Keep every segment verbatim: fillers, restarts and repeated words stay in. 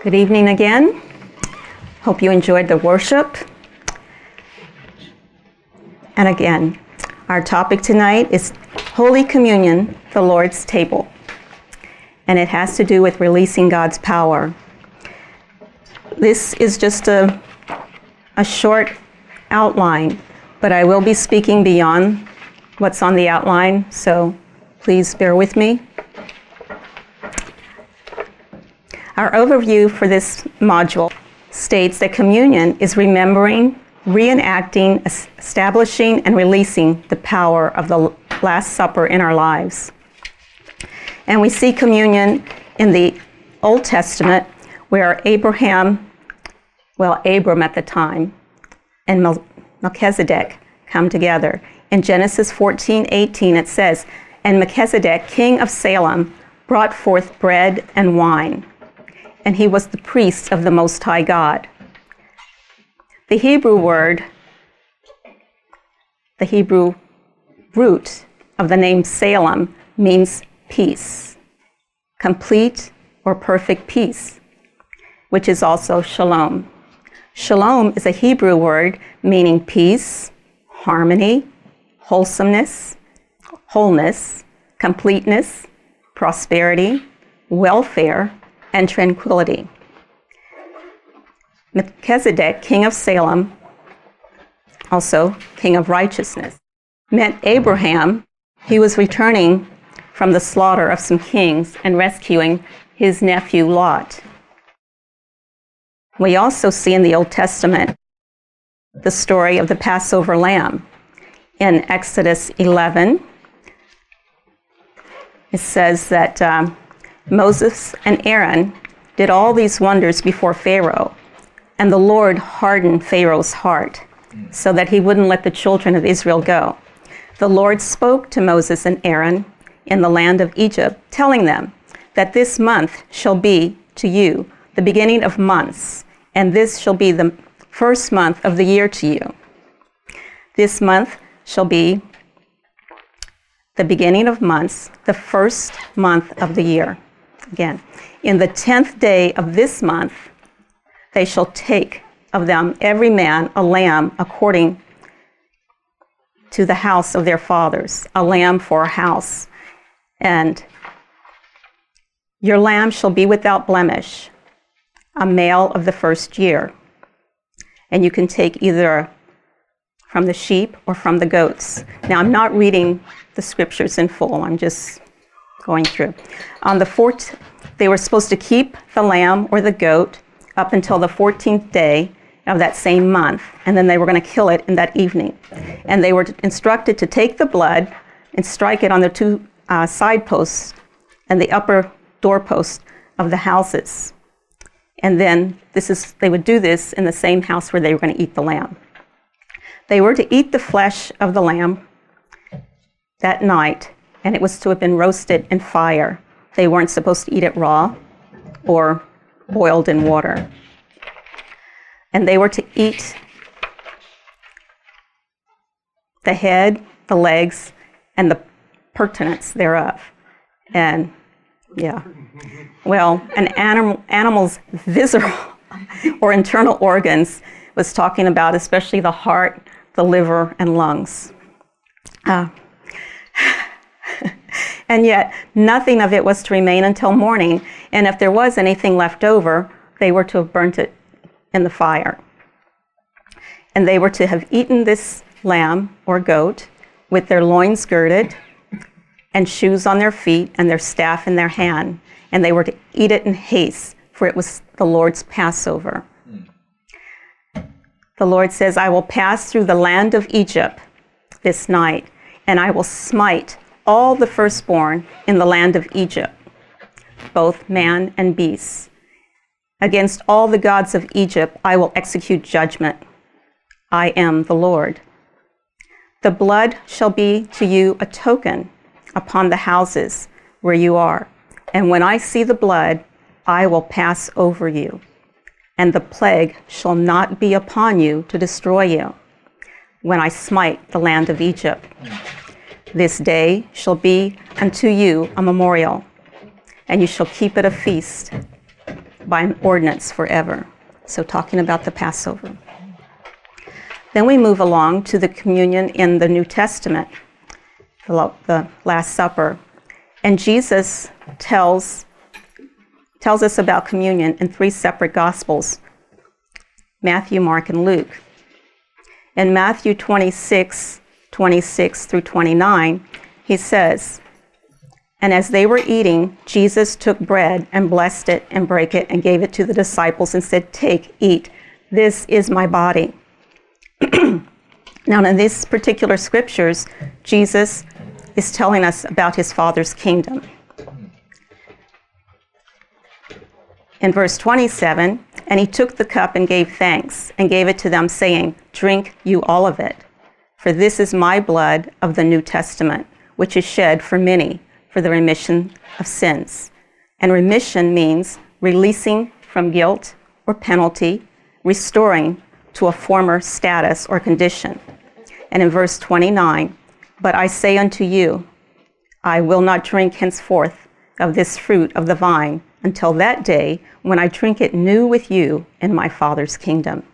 Good evening again. Hope you enjoyed the worship. And again, our topic tonight is Holy Communion, the Lord's table. And it has to do with releasing God's power. This is just a, a short outline, but I will be speaking beyond what's on the outline, so please bear with me. Our overview for this module states that communion is remembering, reenacting, establishing, and releasing the power of the Last Supper in our lives. And we see communion in the Old Testament where Abraham, well, Abram at the time, and Melchizedek come together. In Genesis fourteen eighteen it says, "And Melchizedek, king of Salem, brought forth bread and wine, and he was the priest of the Most High God." The Hebrew word, the Hebrew root of the name Salem means peace, complete or perfect peace, which is also shalom. Shalom is a Hebrew word meaning peace, harmony, wholesomeness, wholeness, completeness, prosperity, welfare, and tranquility. Melchizedek, king of Salem, also king of righteousness, meant Abraham. He was returning from the slaughter of some kings and rescuing his nephew Lot. We also see in the Old Testament the story of the Passover lamb. In Exodus eleven, it says that um, Moses and Aaron did all these wonders before Pharaoh, and the Lord hardened Pharaoh's heart so that he wouldn't let the children of Israel go. The Lord spoke to Moses and Aaron in the land of Egypt, telling them that this month shall be to you the beginning of months, and this shall be the first month of the year to you. This month shall be the beginning of months, the first month of the year. Again, in the tenth day of this month, they shall take of them every man a lamb according to the house of their fathers, a lamb for a house. And your lamb shall be without blemish, a male of the first year. And you can take either from the sheep or from the goats. Now, I'm not reading the scriptures in full. I'm just going through. On the fourth, they were supposed to keep the lamb or the goat up until the fourteenth day of that same month, and then they were going to kill it in that evening. And they were instructed to take the blood and strike it on the two uh, side posts and the upper doorpost of the houses. And then this is they would do this in the same house where they were going to eat the lamb. They were to eat the flesh of the lamb that night, and it was to have been roasted in fire. They weren't supposed to eat it raw or boiled in water. And they were to eat the head, the legs, and the purtenance thereof. And, yeah. Well, an animal, animal's visceral or internal organs was talking about especially the heart, the liver, and lungs. Uh, and yet, nothing of it was to remain until morning. And if there was anything left over, they were to have burnt it in the fire. And they were to have eaten this lamb or goat with their loins girded and shoes on their feet and their staff in their hand. And they were to eat it in haste, for it was the Lord's Passover. Mm. The Lord says, "I will pass through the land of Egypt this night, and I will smite all the firstborn in the land of Egypt, both man and beast. Against all the gods of Egypt I will execute judgment. I am the Lord. The blood shall be to you a token upon the houses where you are. And when I see the blood, I will pass over you, and the plague shall not be upon you to destroy you, when I smite the land of Egypt. This day shall be unto you a memorial, and you shall keep it a feast. by an ordinance forever. So talking about the Passover. Then we move along to the communion in the New Testament, the, the Last Supper. And Jesus tells, tells us about communion in three separate Gospels, Matthew, Mark, and Luke. In Matthew twenty-six, twenty-six through twenty-nine, he says, "And as they were eating, Jesus took bread and blessed it and brake it and gave it to the disciples and said, 'Take, eat, this is my body.'" Now, in these particular scriptures, Jesus is telling us about his Father's kingdom. In verse twenty-seven, "And he took the cup and gave thanks and gave it to them, saying, 'Drink you all of it, for this is my blood of the New Testament, which is shed for many for the remission of sins.'" And remission means releasing from guilt or penalty, restoring to a former status or condition. And in verse twenty-nine, "But I say unto you, I will not drink henceforth of this fruit of the vine until that day when I drink it new with you in my Father's kingdom."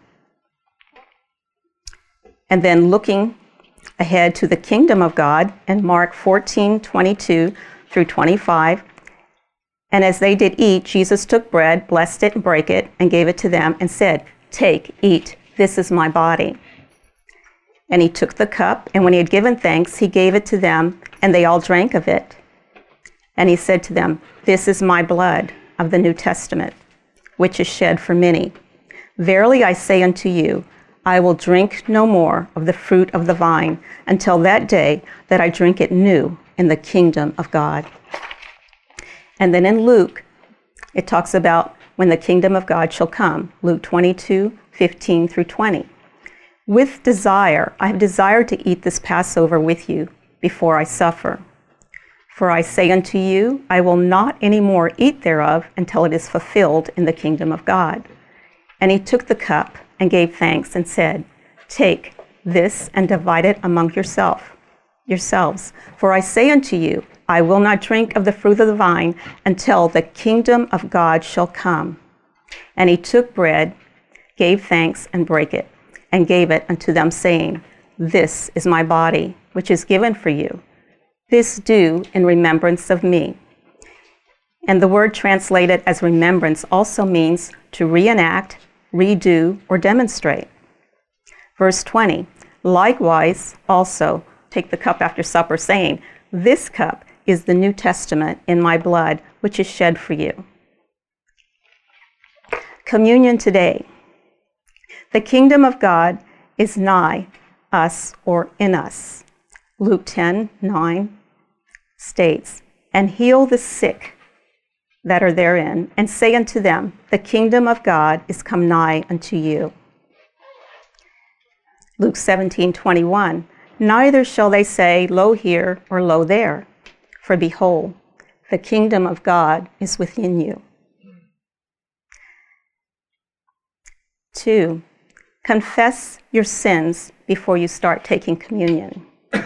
And then looking ahead to the kingdom of God in Mark fourteen, twenty-two through twenty-five, "And as they did eat, Jesus took bread, blessed it, and brake it, and gave it to them, and said, 'Take, eat, this is my body.' And he took the cup, and when he had given thanks, he gave it to them, and they all drank of it. And he said to them, 'This is my blood of the New Testament, which is shed for many. Verily I say unto you, I will drink no more of the fruit of the vine until that day that I drink it new in the kingdom of God.'" And then in Luke, it talks about when the kingdom of God shall come, Luke twenty-two, fifteen through twenty. "With desire, I have desired to eat this Passover with you before I suffer. For I say unto you, I will not any more eat thereof until it is fulfilled in the kingdom of God." And he took the cup and gave thanks and said, "Take this and divide it among yourself, yourselves. For I say unto you, I will not drink of the fruit of the vine until the kingdom of God shall come." And he took bread, gave thanks, and brake it, and gave it unto them, saying, "This is my body, which is given for you. This do in remembrance of me." And the word translated as remembrance also means to reenact, redo, or demonstrate. Verse twenty, "Likewise also take the cup after supper, saying, 'This cup is the New Testament in my blood, which is shed for you.'" Communion today. The kingdom of God is nigh us or in us. Luke ten, nine states, "And heal the sick that are therein, and say unto them, The kingdom of God is come nigh unto you." Luke seventeen, twenty-one, "Neither shall they say, Lo here or lo there, for behold, the kingdom of God is within you." Two, confess your sins before you start taking communion.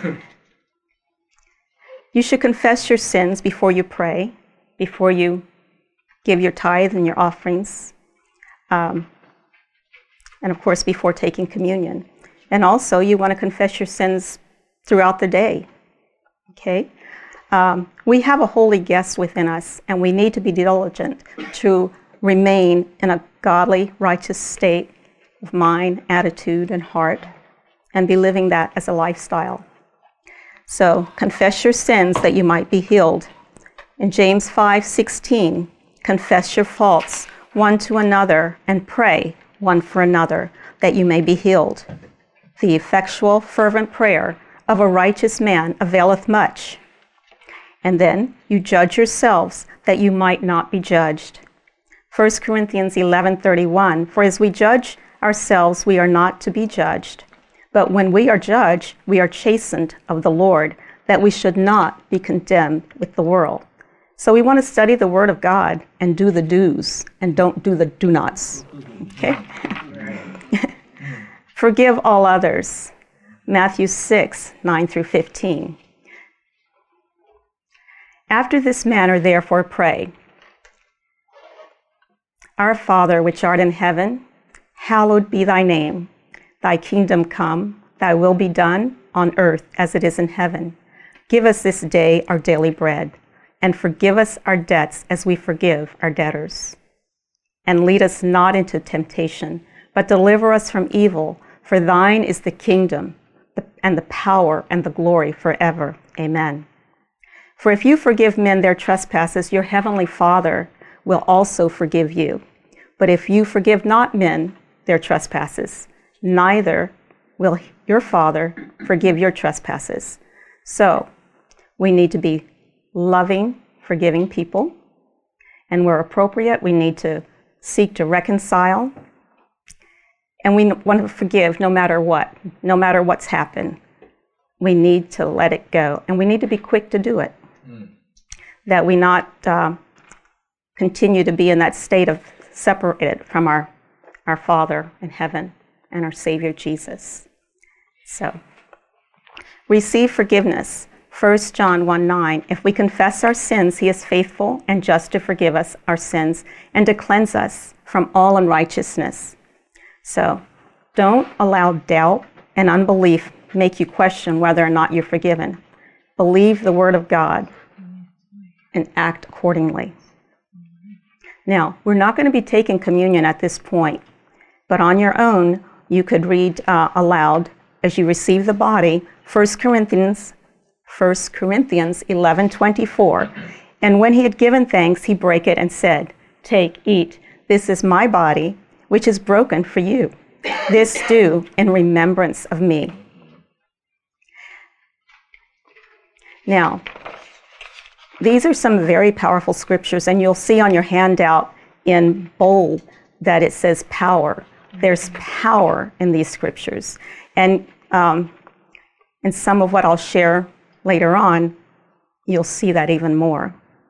You should confess your sins before you pray, before you give your tithe and your offerings, um, and of course before taking communion. And also you want to confess your sins throughout the day, okay? Um, we have a holy guest within us, and we need to be diligent to remain in a godly, righteous state of mind, attitude, and heart, and be living that as a lifestyle. So confess your sins that you might be healed. In James five sixteen, confess your faults one to another and pray one for another that you may be healed. The effectual, fervent prayer of a righteous man availeth much. And then you judge yourselves that you might not be judged. First Corinthians eleven thirty-one, "For as we judge ourselves, we are not to be judged. But when we are judged, we are chastened of the Lord, that we should not be condemned with the world." So we want to study the Word of God and do the do's and don't do the do-nots. Okay? Forgive all others. Matthew six, nine through fifteen. "After this manner, therefore, pray. Our Father, which art in heaven, hallowed be thy name. Thy kingdom come, thy will be done on earth as it is in heaven. Give us this day our daily bread, and forgive us our debts as we forgive our debtors. And lead us not into temptation, but deliver us from evil. For thine is the kingdom, and the power, and the glory forever. Amen. For if you forgive men their trespasses, your heavenly Father will also forgive you. But if you forgive not men their trespasses, neither will your Father forgive your trespasses. So, we need to be loving, forgiving people, and where appropriate, we need to seek to reconcile, and we want to forgive no matter what, no matter what's happened. We need to let it go, and we need to be quick to do it, mm. that we not uh, continue to be in that state of separated from our, our Father in heaven and our Savior Jesus. So, receive forgiveness. First John one nine, if we confess our sins, he is faithful and just to forgive us our sins and to cleanse us from all unrighteousness. So, don't allow doubt and unbelief make you question whether or not you're forgiven. Believe the Word of God and act accordingly. Now, we're not going to be taking communion at this point, but on your own, you could read uh, aloud as you receive the body, First Corinthians, First Corinthians eleven twenty-four. And when he had given thanks, he brake it and said, take, eat, this is my body, which is broken for you. This do in remembrance of me. Now, these are some very powerful scriptures, and you'll see on your handout in bold that it says power. There's power in these scriptures. And um, in some of what I'll share later on, you'll see that even more.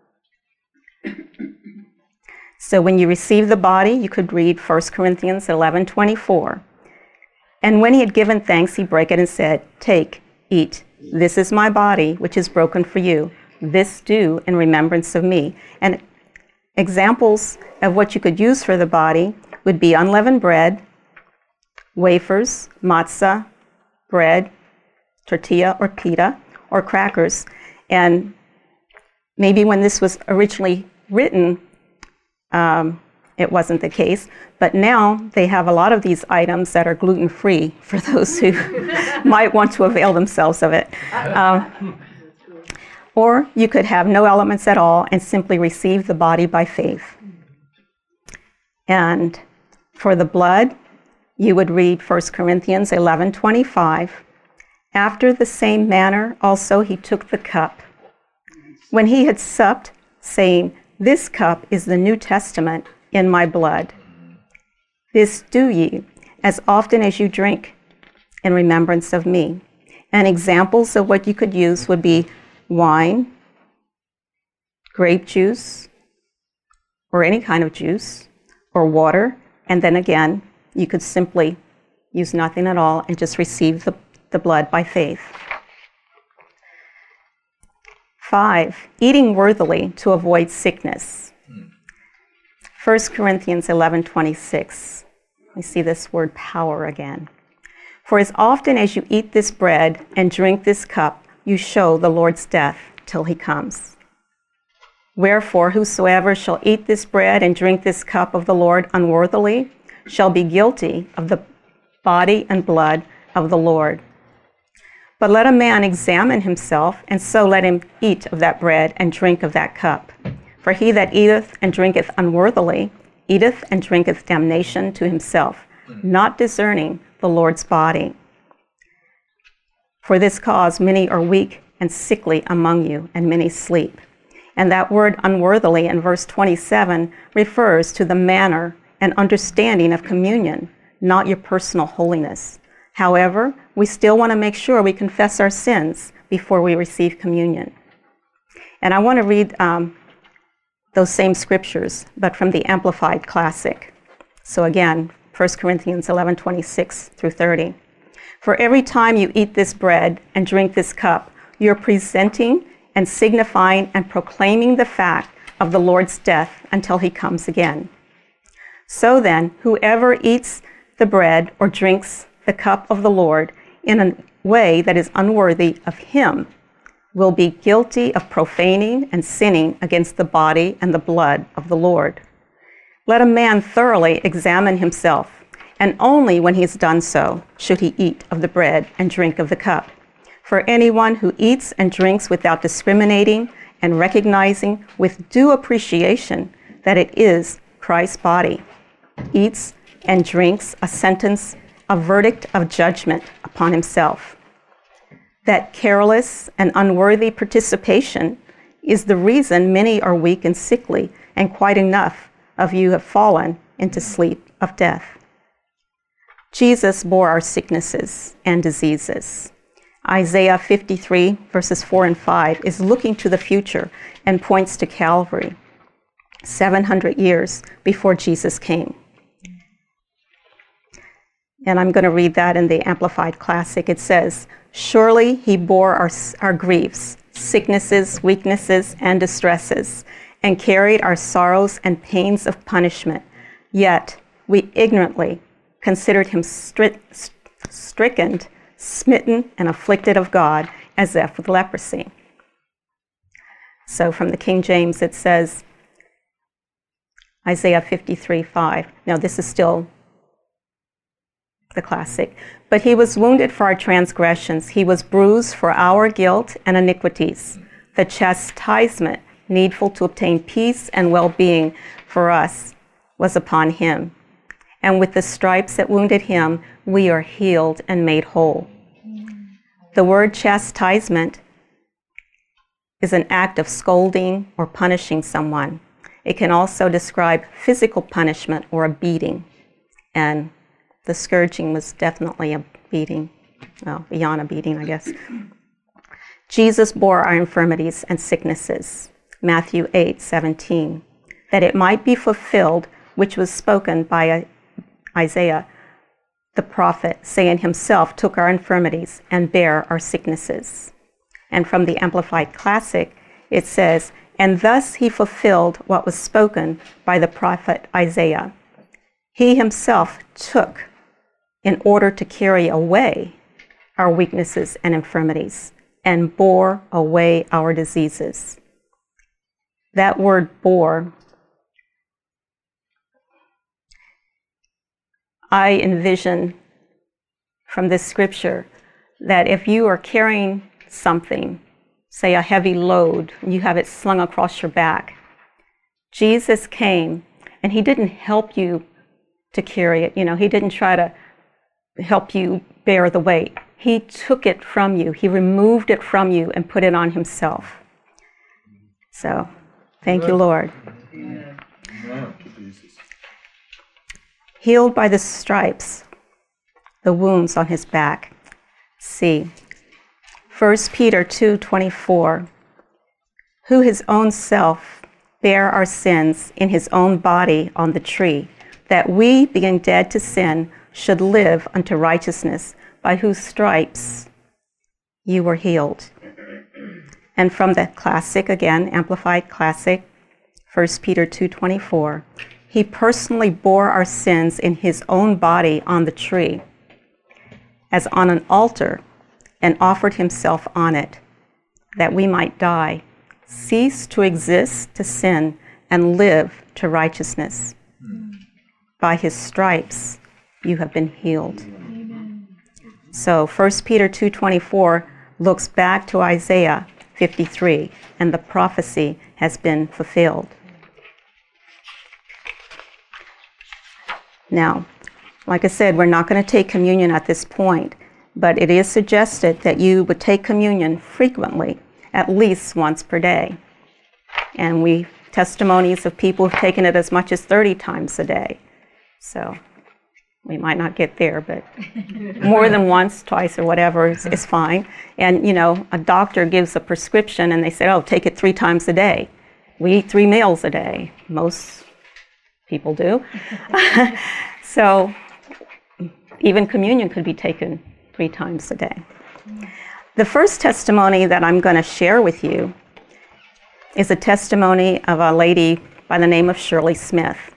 So when you receive the body, you could read First Corinthians eleven twenty-four. And when he had given thanks, he brake it and said, take, eat, this is my body, which is broken for you. This do in remembrance of me. And examples of what you could use for the body would be unleavened bread, wafers, matzah, bread, tortilla or pita, or crackers. And maybe when this was originally written, um, it wasn't the case, but now they have a lot of these items that are gluten-free for those who might want to avail themselves of it. Um, or you could have no elements at all and simply receive the body by faith. And for the blood, you would read First Corinthians eleven twenty-five. After the same manner also he took the cup, when he had supped, saying, this cup is the New Testament in my blood. This do ye, as often as you drink, in remembrance of me. And examples of what you could use would be wine, grape juice, or any kind of juice, or water, and then again, you could simply use nothing at all and just receive the, the blood by faith. Five, eating worthily to avoid sickness. First Corinthians eleven twenty-six. We see this word power again. For as often as you eat this bread and drink this cup, you show the Lord's death till he comes. Wherefore, whosoever shall eat this bread and drink this cup of the Lord unworthily shall be guilty of the body and blood of the Lord. But let a man examine himself, and so let him eat of that bread and drink of that cup. For he that eateth and drinketh unworthily eateth and drinketh damnation to himself, not discerning the Lord's body. For this cause many are weak and sickly among you, and many sleep. And that word unworthily in verse twenty-seven refers to the manner and understanding of communion, not your personal holiness. However, we still want to make sure we confess our sins before we receive communion. And I want to read um, those same scriptures, but from the Amplified Classic. So again, First Corinthians eleven twenty-six through thirty. For every time you eat this bread and drink this cup, you're presenting and signifying and proclaiming the fact of the Lord's death until he comes again. So then, whoever eats the bread or drinks the cup of the Lord in a way that is unworthy of him will be guilty of profaning and sinning against the body and the blood of the Lord. Let a man thoroughly examine himself, and only when he's done so should he eat of the bread and drink of the cup. For anyone who eats and drinks without discriminating and recognizing with due appreciation that it is Christ's body, eats and drinks a sentence, a verdict of judgment upon himself. That careless and unworthy participation is the reason many are weak and sickly, and quite enough of you have fallen into sleep of death. Jesus bore our sicknesses and diseases. Isaiah fifty-three, verses four and five, is looking to the future and points to Calvary, seven hundred years before Jesus came. And I'm going to read that in the Amplified Classic. It says, "Surely he bore our, our griefs, sicknesses, weaknesses, and distresses, and carried our sorrows and pains of punishment. Yet we ignorantly considered him stri- stricken, smitten, and afflicted of God, as if with leprosy." So from the King James it says, Isaiah fifty-three, five. Now this is still the Classic. "But he was wounded for our transgressions. He was bruised for our guilt and iniquities. The chastisement needful to obtain peace and well-being for us was upon him. And with the stripes that wounded him, we are healed and made whole." The word chastisement is an act of scolding or punishing someone. It can also describe physical punishment or a beating. And the scourging was definitely a beating. Well, beyond a beating, I guess. Jesus bore our infirmities and sicknesses. Matthew eight, seventeen. "That it might be fulfilled, which was spoken by Isaiah the prophet, saying, himself took our infirmities and bare our sicknesses." And from the Amplified Classic, it says, "And thus he fulfilled what was spoken by the prophet Isaiah. He himself took in order to carry away our weaknesses and infirmities, and bore away our diseases." That word bore, I envision from this scripture that if you are carrying something, say a heavy load, and you have it slung across your back, Jesus came and he didn't help you to carry it. You know, he didn't try to help you bear the weight. He took it from you. He removed it from you and put it on himself. So, thank you, Lord. Amen. Healed by the stripes, the wounds on his back. See, First Peter two twenty-four, "Who his own self bare our sins in his own body on the tree, that we, being dead to sin, should live unto righteousness, by whose stripes you were healed." And from the Classic again, Amplified Classic, First Peter two twenty-four, "He personally bore our sins in his own body on the tree, as on an altar, and offered himself on it, that we might die, cease to exist to sin, and live to righteousness. By his stripes you have been healed." Amen. So First Peter two twenty-four looks back to Isaiah fifty-three, and the prophecy has been fulfilled. Now, like I said, we're not going to take communion at this point, but it is suggested that you would take communion frequently, at least once per day. And we testimonies of people who've taken it as much as thirty times a day. So we might not get there, but more than once, twice, or whatever is, is fine. And, you know, a doctor gives a prescription and they say, oh, take it three times a day. We eat three meals a day. Most people do. So even communion could be taken three times a day. The first testimony that I'm going to share with you is a testimony of a lady by the name of Shirley Smith.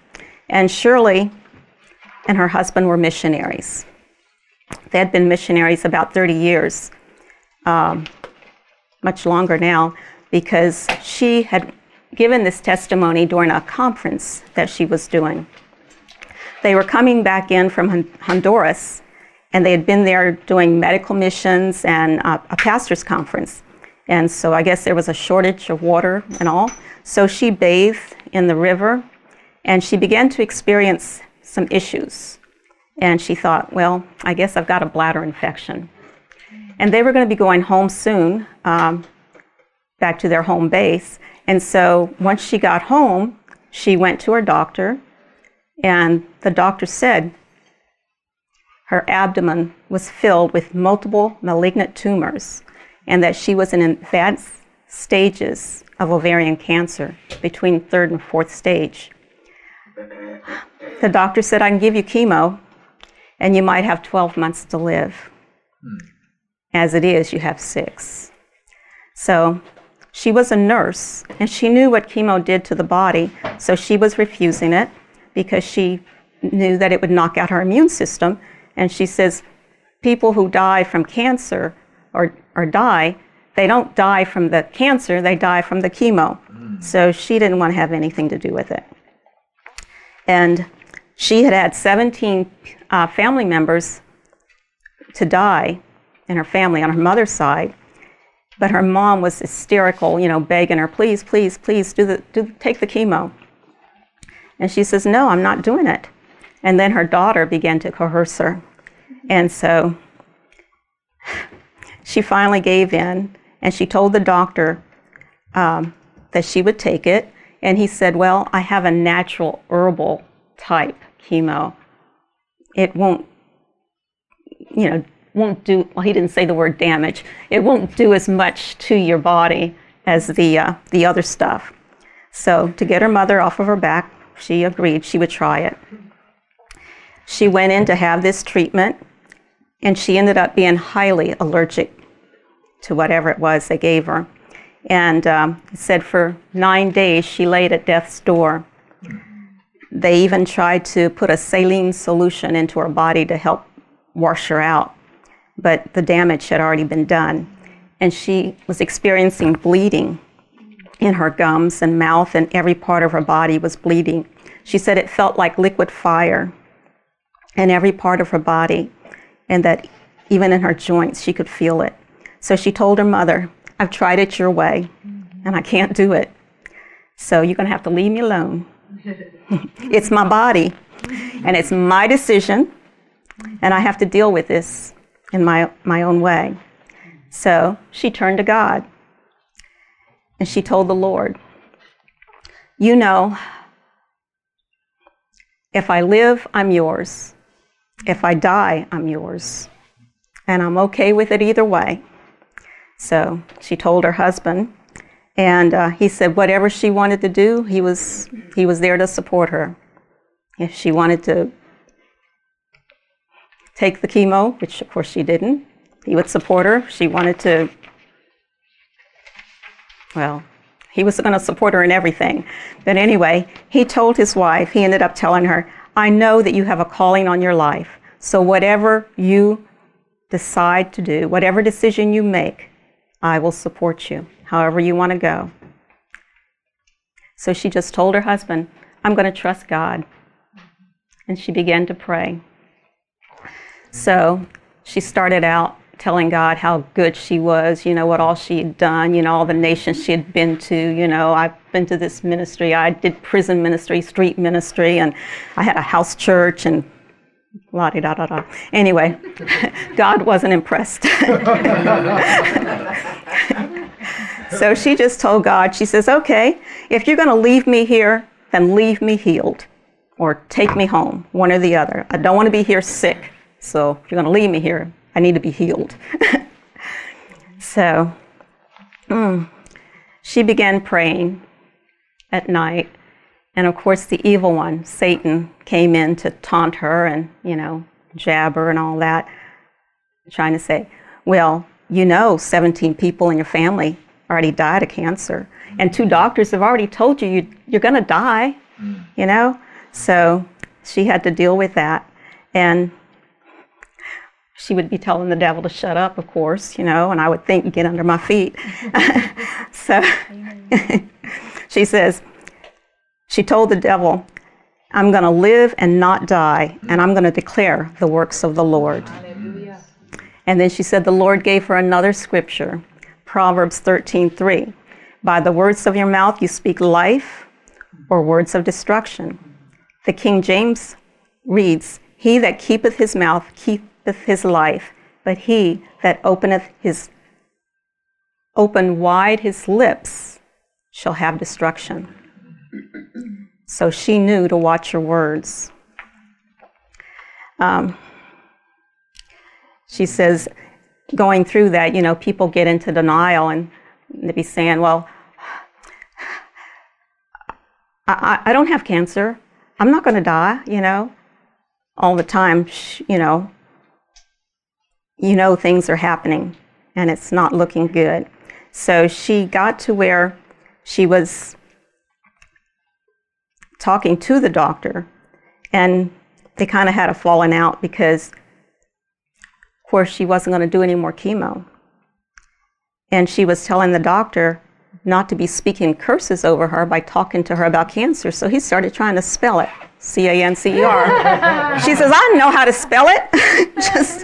And Shirley and her husband were missionaries. They had been missionaries about thirty years, um, much longer now, because she had given this testimony during a conference that she was doing. They were coming back in from Honduras, and they had been there doing medical missions and uh, a pastor's conference. And so I guess there was a shortage of water and all. So she bathed in the river, and she began to experience some issues. And she thought, well, I guess I've got a bladder infection. And they were going to be going home soon, um, back to their home base. And so once she got home, she went to her doctor, and the doctor said her abdomen was filled with multiple malignant tumors, and that she was in advanced stages of ovarian cancer, between third and fourth stage. The doctor said, I can give you chemo, and you might have twelve months to live. Hmm. As it is, you have six. So she was a nurse, and she knew what chemo did to the body, so she was refusing it because she knew that it would knock out her immune system. And she says, people who die from cancer or, or die, they don't die from the cancer, they die from the chemo. Mm. So she didn't want to have anything to do with it. And she had had seventeen uh, family members to die in her family on her mother's side, but her mom was hysterical, you know, begging her, please, please, please, do the, do take the chemo. And she says, no, I'm not doing it. And then her daughter began to coerce her. And so she finally gave in, and she told the doctor um, that she would take it. And he said, well, I have a natural herbal type chemo. It won't, you know, won't do, well, he didn't say the word damage. It won't do as much to your body as the, uh, the other stuff. So to get her mother off of her back, she agreed she would try it. She went in to have this treatment, and she ended up being highly allergic to whatever it was they gave her. And um, it said for nine days she laid at death's door. They even tried to put a saline solution into her body to help wash her out, but the damage had already been done. And she was experiencing bleeding in her gums and mouth, and every part of her body was bleeding. She said it felt like liquid fire in every part of her body, and that even in her joints she could feel it. So she told her mother, I've tried it your way, and I can't do it. So you're going to have to leave me alone. It's my body, and it's my decision, and I have to deal with this in my, my own way. So she turned to God, and she told the Lord, you know, if I live, I'm yours. If I die, I'm yours. And I'm okay with it either way. So she told her husband, and uh, he said whatever she wanted to do, he was he was there to support her. If she wanted to take the chemo, which of course she didn't, he would support her. If she wanted to, well, he was going to support her in everything. But anyway, he told his wife, he ended up telling her, I know that you have a calling on your life, so whatever you decide to do, whatever decision you make, I will support you, however you want to go. So she just told her husband, I'm going to trust God. And she began to pray. So she started out telling God how good she was, you know, what all she had done, you know, all the nations she had been to, you know, I've been to this ministry, I did prison ministry, street ministry, and I had a house church, and la-di-da-da-da. Anyway, God wasn't impressed. So she just told God, she says, okay, if you're going to leave me here, then leave me healed, or take me home, one or the other. I don't want to be here sick, so if you're going to leave me here, I need to be healed. So mm, she began praying at night. And of course, the evil one, Satan, came in to taunt her and, you know, jab her and all that, trying to say, well, you know, seventeen people in your family already died of cancer. And two doctors have already told you, you you're going to die, mm. you know. So she had to deal with that. And she would be telling the devil to shut up, of course, you know, and I would think, get under my feet. So she says, she told the devil, I'm going to live and not die, and I'm going to declare the works of the Lord. Hallelujah. And then she said the Lord gave her another scripture, Proverbs thirteen three. By the words of your mouth you speak life or words of destruction. The King James reads, he that keepeth his mouth keepeth his life, but he that openeth his open wide his lips shall have destruction. So she knew to watch her words. Um, she says, going through that, you know, people get into denial and they be saying, well, I, I don't have cancer. I'm not going to die, you know. All the time, you know, you know things are happening and it's not looking good. So she got to where she was talking to the doctor, and they kind of had a falling out because, of course, she wasn't going to do any more chemo. And she was telling the doctor not to be speaking curses over her by talking to her about cancer. So he started trying to spell it, C A N C E R. She says, I know how to spell it. Just,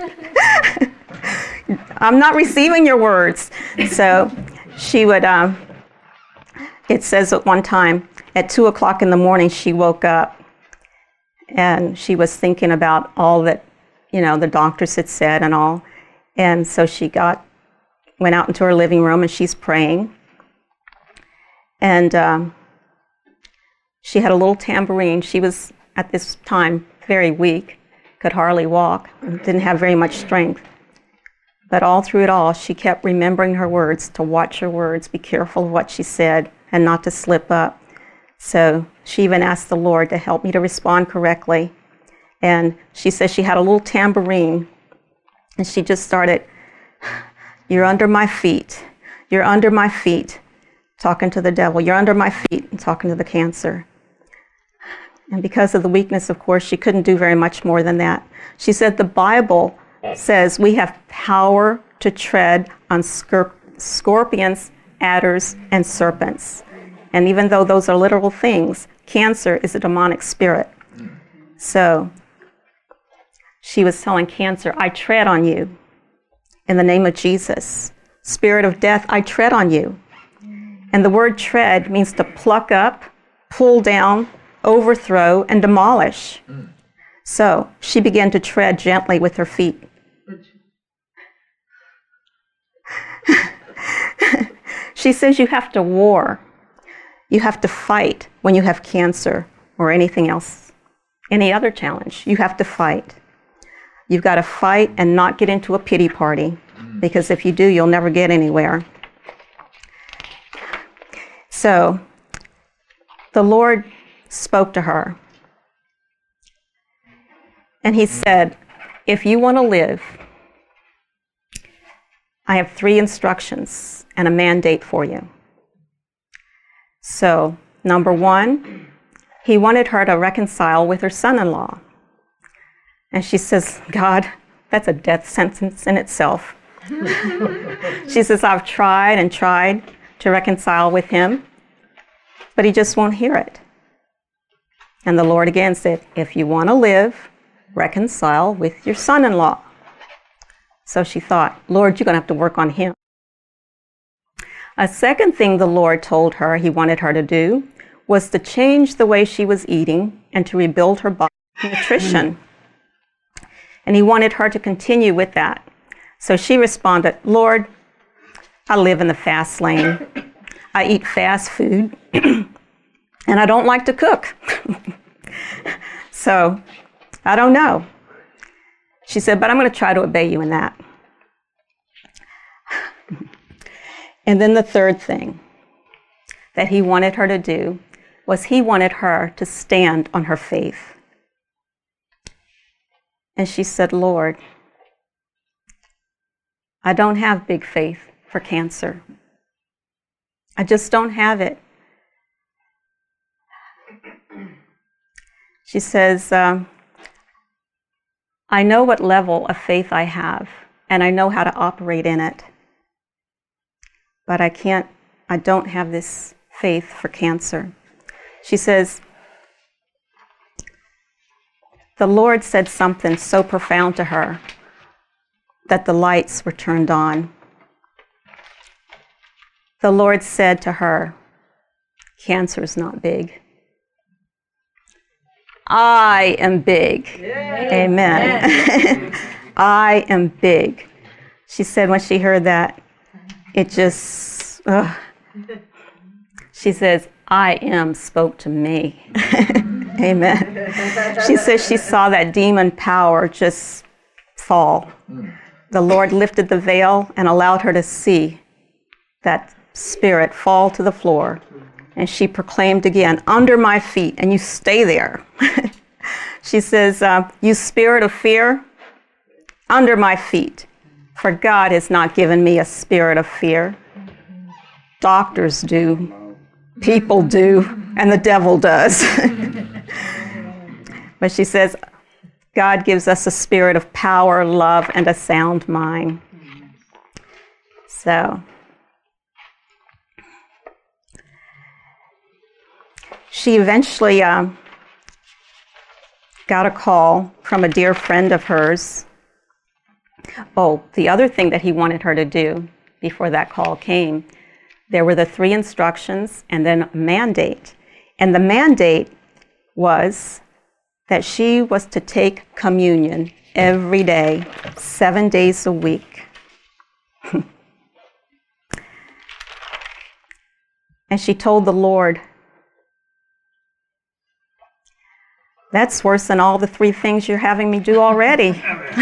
I'm not receiving your words. So she would, um, it says at one time, at two o'clock in the morning, she woke up and she was thinking about all that, you know, the doctors had said and all. And so she got, went out into her living room and she's praying. And um, she had a little tambourine. She was, at this time, very weak, could hardly walk, didn't have very much strength. But all through it all, she kept remembering her words, to watch her words, be careful of what she said, and not to slip up. So she even asked the Lord to help me to respond correctly. And she says she had a little tambourine, and she just started, you're under my feet, you're under my feet, talking to the devil, you're under my feet, and talking to the cancer. And because of the weakness, of course, she couldn't do very much more than that. She said the Bible says we have power to tread on scorp- scorpions, adders, and serpents. And even though those are literal things, cancer is a demonic spirit. So she was telling cancer, I tread on you in the name of Jesus. Spirit of death, I tread on you. And the word tread means to pluck up, pull down, overthrow, and demolish. So she began to tread gently with her feet. She says you have to war. You have to fight when you have cancer or anything else, any other challenge. You have to fight. You've got to fight and not get into a pity party, because if you do, you'll never get anywhere. So the Lord spoke to her, and he said, if you want to live, I have three instructions and a mandate for you. So, number one, he wanted her to reconcile with her son-in-law. And she says, God, that's a death sentence in itself. She says, I've tried and tried to reconcile with him, but he just won't hear it. And the Lord again said, if you want to live, reconcile with your son-in-law. So she thought, Lord, you're going to have to work on him. A second thing the Lord told her he wanted her to do was to change the way she was eating and to rebuild her body nutrition. And he wanted her to continue with that. So she responded, Lord, I live in the fast lane. I eat fast food, and I don't like to cook. So I don't know. She said, but I'm going to try to obey you in that. And then the third thing that he wanted her to do was he wanted her to stand on her faith. And she said, Lord, I don't have big faith for cancer. I just don't have it. She says, um, I know what level of faith I have, and I know how to operate in it, but I can't, I don't have this faith for cancer. She says, the Lord said something so profound to her that the lights were turned on. The Lord said to her, cancer is not big. I am big. Yeah. Amen. Yeah. I am big. She said when she heard that, it just, ugh. She says, I am spoke to me. Amen. She says she saw that demon power just fall. The Lord lifted the veil and allowed her to see that spirit fall to the floor. And she proclaimed again, under my feet, and you stay there. She says, uh, you spirit of fear, under my feet. For God has not given me a spirit of fear. Doctors do, people do, and the devil does. But she says, God gives us a spirit of power, love, and a sound mind. So, she eventually um, got a call from a dear friend of hers. Oh, the other thing that he wanted her to do before that call came, there were the three instructions and then a mandate. And the mandate was that she was to take communion every day, seven days a week. And she told the Lord, that's worse than all the three things you're having me do already.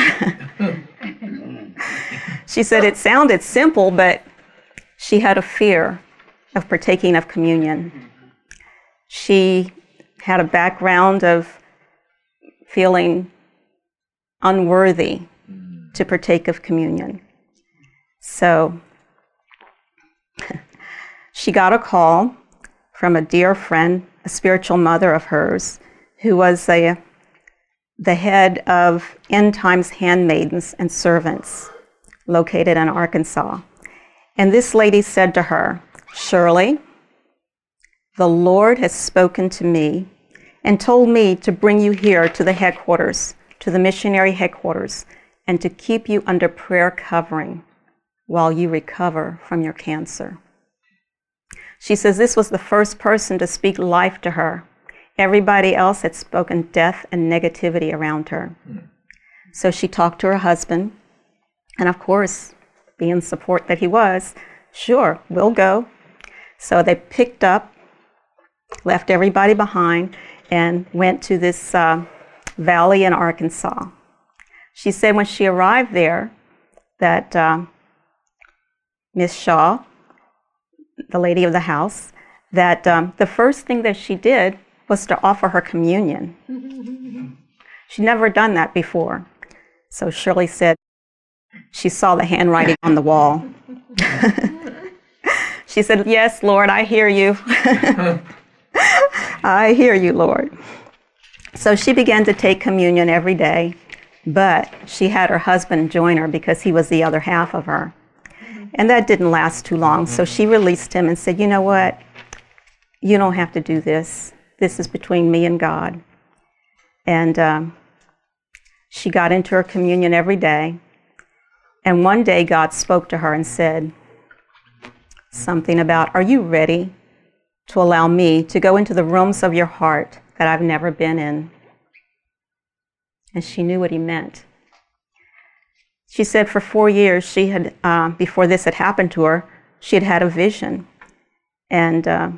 She said it sounded simple, but she had a fear of partaking of communion. She had a background of feeling unworthy to partake of communion. So she got a call from a dear friend, a spiritual mother of hers, who was a, the head of End Times Handmaidens and Servants located in Arkansas. And this lady said to her, Shirley, the Lord has spoken to me and told me to bring you here to the headquarters, to the missionary headquarters, and to keep you under prayer covering while you recover from your cancer. She says this was the first person to speak life to her. Everybody else had spoken death and negativity around her. Mm. So she talked to her husband, and of course, being the support that he was, sure, we'll go. So they picked up, left everybody behind, and went to this uh, valley in Arkansas. She said when she arrived there that uh, Miss Shaw, the lady of the house, that um, the first thing that she did was to offer her communion. She'd never done that before. So Shirley said she saw the handwriting on the wall. She said, yes, Lord, I hear you. I hear you, Lord. So she began to take communion every day, but she had her husband join her because he was the other half of her. And that didn't last too long, so she released him and said, you know what? You don't have to do this. This is between me and God. And um, she got into her communion every day. And one day God spoke to her and said something about, are you ready to allow me to go into the rooms of your heart that I've never been in? And she knew what he meant. She said for four years, she had, uh, before this had happened to her, she had had a vision. And uh,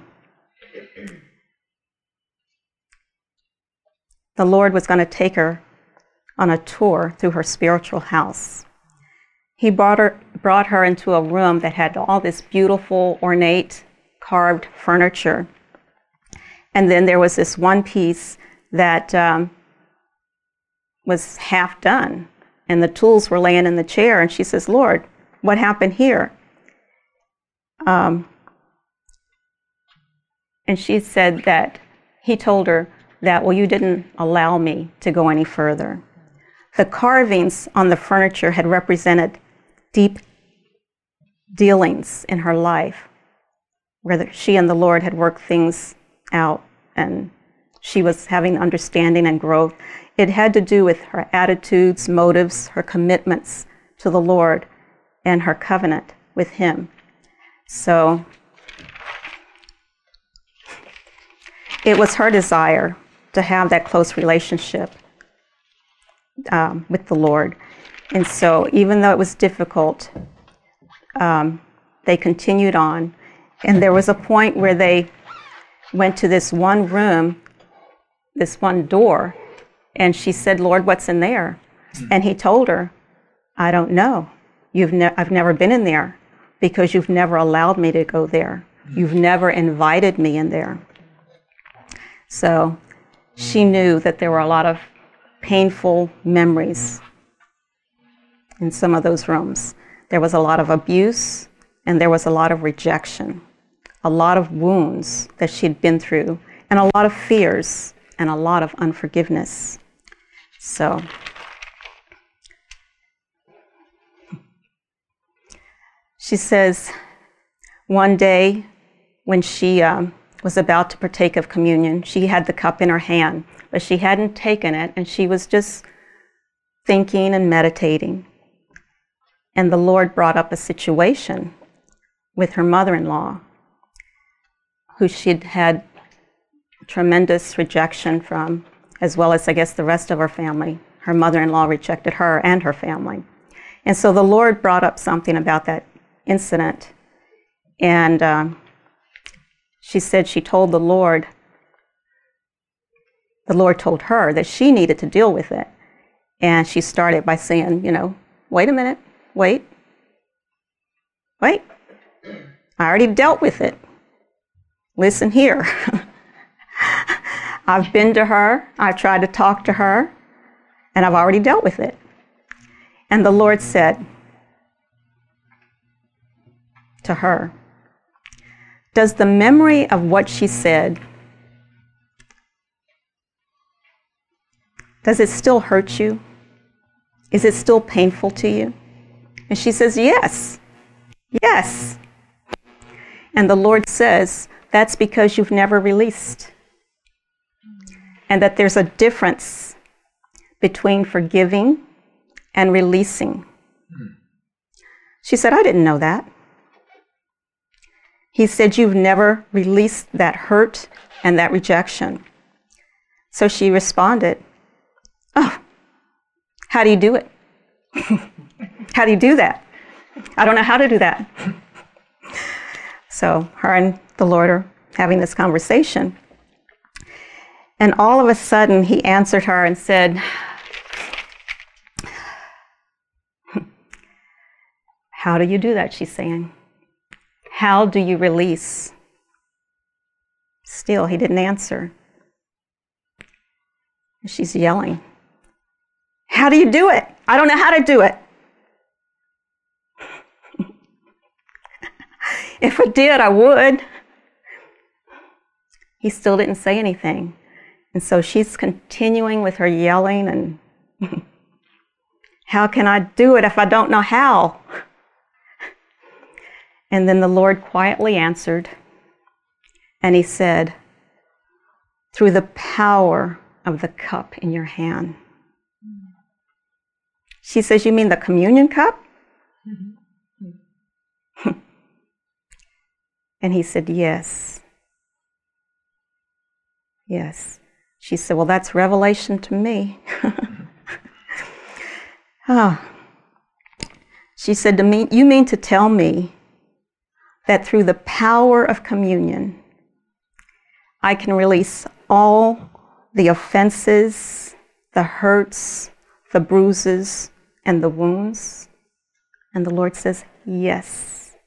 the Lord was going to take her on a tour through her spiritual house. He brought her, brought her into a room that had all this beautiful, ornate, carved furniture. And then there was this one piece that um, was half done. And the tools were laying in the chair. And she says, Lord, what happened here? Um, and she said that he told her, that, well, you didn't allow me to go any further. The carvings on the furniture had represented deep dealings in her life, where she and the Lord had worked things out, and she was having understanding and growth. It had to do with her attitudes, motives, her commitments to the Lord, and her covenant with Him. So it was her desire to have that close relationship um, with the Lord. And so even though it was difficult, um, they continued on. And there was a point where they went to this one room, this one door, and she said, Lord, what's in there? And He told her, I don't know. You've ne- I've never been in there because you've never allowed me to go there. You've never invited me in there. So she knew that there were a lot of painful memories in some of those rooms. There was a lot of abuse, and there was a lot of rejection, a lot of wounds that she'd been through, and a lot of fears and a lot of unforgiveness. So she says one day when she um, was about to partake of communion, she had the cup in her hand, but she hadn't taken it, and she was just thinking and meditating. And the Lord brought up a situation with her mother-in-law, who she'd had tremendous rejection from, as well as, I guess, the rest of her family. Her mother-in-law rejected her and her family. And so the Lord brought up something about that incident. And um, she said she told the Lord, the Lord told her that she needed to deal with it. And she started by saying, you know, wait a minute, wait, wait. I already dealt with it. Listen here. I've been to her, I've tried to talk to her, and I've already dealt with it. And the Lord said to her, does the memory of what she said, does it still hurt you? Is it still painful to you? And she says, yes, yes. And the Lord says, that's because you've never released. And that there's a difference between forgiving and releasing. She said, I didn't know that. He said, you've never released that hurt and that rejection. So she responded, oh, how do you do it? How do you do that? I don't know how to do that. So her and the Lord are having this conversation. And all of a sudden, He answered her and said, how do you do that, she's saying. How do you release? Still, He didn't answer. She's yelling, how do you do it? I don't know how to do it. If I did, I would. He still didn't say anything. And so she's continuing with her yelling and how can I do it if I don't know how? And then the Lord quietly answered, and He said, through the power of the cup in your hand. She says, you mean the communion cup? Mm-hmm. And He said, yes. Yes. She said, well, that's revelation to me. Oh. She said to me, you mean to tell me that through the power of communion, I can release all the offenses, the hurts, the bruises, and the wounds? And the Lord says, yes.